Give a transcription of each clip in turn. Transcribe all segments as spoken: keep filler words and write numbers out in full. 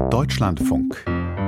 Deutschlandfunk.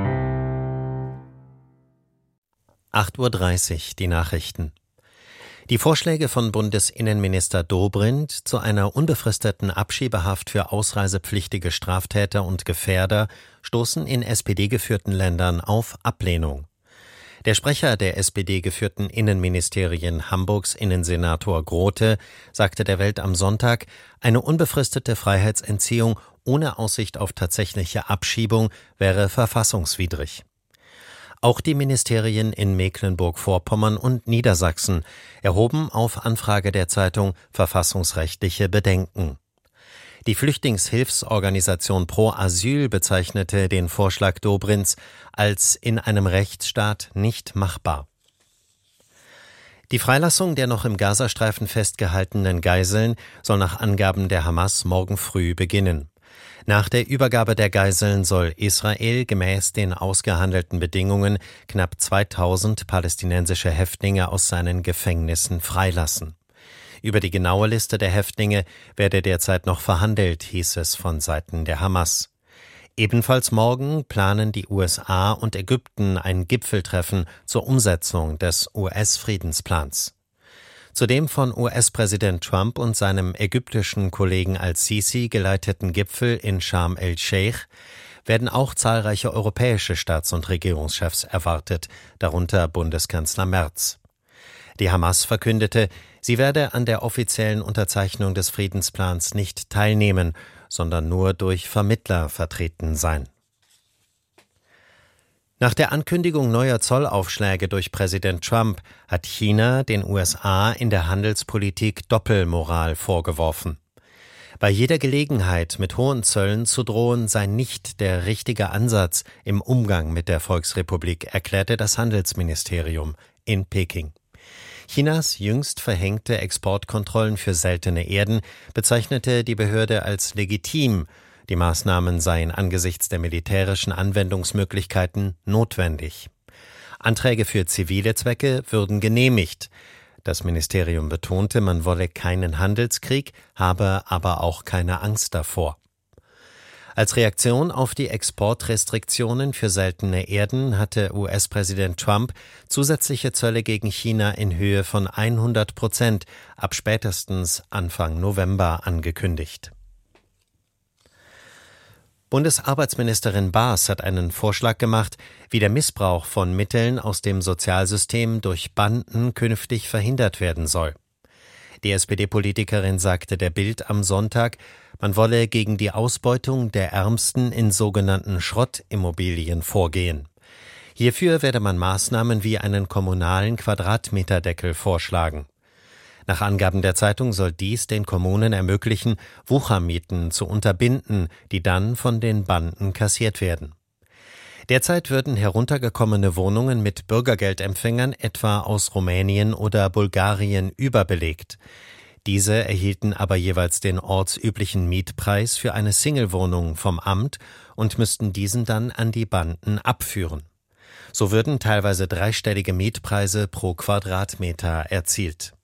acht Uhr dreißig, die Nachrichten. Die Vorschläge von Bundesinnenminister Dobrindt zu einer unbefristeten Abschiebehaft für ausreisepflichtige Straftäter und Gefährder stoßen in S P D-geführten Ländern auf Ablehnung. Der Sprecher der S P D-geführten Innenministerien Hamburgs Innensenator Grote sagte der Welt am Sonntag, eine unbefristete Freiheitsentziehung ohne Aussicht auf tatsächliche Abschiebung wäre verfassungswidrig. Auch die Ministerien in Mecklenburg-Vorpommern und Niedersachsen erhoben auf Anfrage der Zeitung verfassungsrechtliche Bedenken. Die Flüchtlingshilfsorganisation Pro Asyl bezeichnete den Vorschlag Dobrindts als in einem Rechtsstaat nicht machbar. Die Freilassung der noch im Gazastreifen festgehaltenen Geiseln soll nach Angaben der Hamas morgen früh beginnen. Nach der Übergabe der Geiseln soll Israel gemäß den ausgehandelten Bedingungen knapp zweitausend palästinensische Häftlinge aus seinen Gefängnissen freilassen. Über die genaue Liste der Häftlinge werde derzeit noch verhandelt, hieß es von Seiten der Hamas. Ebenfalls morgen planen die U S A und Ägypten ein Gipfeltreffen zur Umsetzung des U S-Friedensplans. Zu dem von U S-Präsident Trump und seinem ägyptischen Kollegen al-Sisi geleiteten Gipfel in Scharm el-Sheikh werden auch zahlreiche europäische Staats- und Regierungschefs erwartet, darunter Bundeskanzler Merz. Die Hamas verkündete, sie werde an der offiziellen Unterzeichnung des Friedensplans nicht teilnehmen, sondern nur durch Vermittler vertreten sein. Nach der Ankündigung neuer Zollaufschläge durch Präsident Trump hat China den U S A in der Handelspolitik Doppelmoral vorgeworfen. Bei jeder Gelegenheit, mit hohen Zöllen zu drohen, sei nicht der richtige Ansatz im Umgang mit der Volksrepublik, erklärte das Handelsministerium in Peking. Chinas jüngst verhängte Exportkontrollen für seltene Erden bezeichnete die Behörde als legitim. Die Maßnahmen seien angesichts der militärischen Anwendungsmöglichkeiten notwendig. Anträge für zivile Zwecke würden genehmigt. Das Ministerium betonte, man wolle keinen Handelskrieg, habe aber auch keine Angst davor. Als Reaktion auf die Exportrestriktionen für seltene Erden hatte U S-Präsident Trump zusätzliche Zölle gegen China in Höhe von hundert Prozent ab spätestens Anfang November angekündigt. Bundesarbeitsministerin Baas hat einen Vorschlag gemacht, wie der Missbrauch von Mitteln aus dem Sozialsystem durch Banden künftig verhindert werden soll. Die S P D-Politikerin sagte der Bild am Sonntag, man wolle gegen die Ausbeutung der Ärmsten in sogenannten Schrottimmobilien vorgehen. Hierfür werde man Maßnahmen wie einen kommunalen Quadratmeterdeckel vorschlagen. Nach Angaben der Zeitung soll dies den Kommunen ermöglichen, Wuchermieten zu unterbinden, die dann von den Banden kassiert werden. Derzeit würden heruntergekommene Wohnungen mit Bürgergeldempfängern etwa aus Rumänien oder Bulgarien überbelegt. Diese erhielten aber jeweils den ortsüblichen Mietpreis für eine Singlewohnung vom Amt und müssten diesen dann an die Banden abführen. So würden teilweise dreistellige Mietpreise pro Quadratmeter erzielt.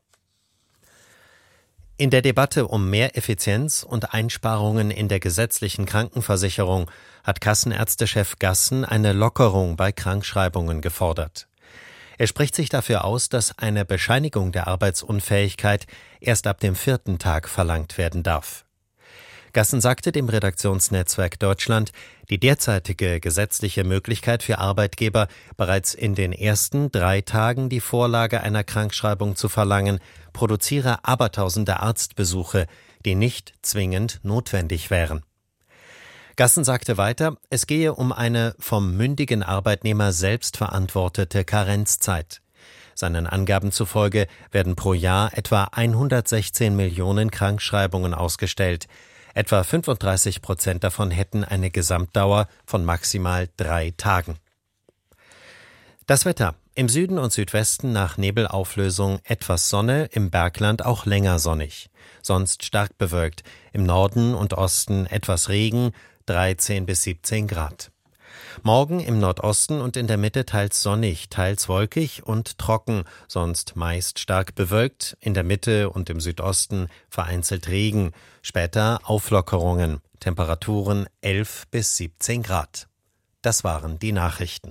In der Debatte um mehr Effizienz und Einsparungen in der gesetzlichen Krankenversicherung hat Kassenärztechef Gassen eine Lockerung bei Krankschreibungen gefordert. Er spricht sich dafür aus, dass eine Bescheinigung der Arbeitsunfähigkeit erst ab dem vierten Tag verlangt werden darf. Gassen sagte dem Redaktionsnetzwerk Deutschland, die derzeitige gesetzliche Möglichkeit für Arbeitgeber, bereits in den ersten drei Tagen die Vorlage einer Krankschreibung zu verlangen, produziere abertausende Arztbesuche, die nicht zwingend notwendig wären. Gassen sagte weiter, es gehe um eine vom mündigen Arbeitnehmer selbst verantwortete Karenzzeit. Seinen Angaben zufolge werden pro Jahr etwa hundertsechzehn Millionen Krankschreibungen ausgestellt. Etwa fünfunddreißig Prozent davon hätten eine Gesamtdauer von maximal drei Tagen. Das Wetter. Im Süden und Südwesten nach Nebelauflösung etwas Sonne, im Bergland auch länger sonnig. Sonst stark bewölkt. Im Norden und Osten etwas Regen, dreizehn bis siebzehn Grad. Morgen im Nordosten und in der Mitte teils sonnig, teils wolkig und trocken, sonst meist stark bewölkt, in der Mitte und im Südosten vereinzelt Regen, später Auflockerungen, Temperaturen elf bis siebzehn Grad. Das waren die Nachrichten.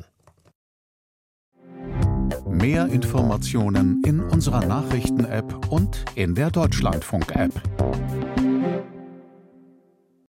Mehr Informationen in unserer Nachrichten-App und in der Deutschlandfunk-App.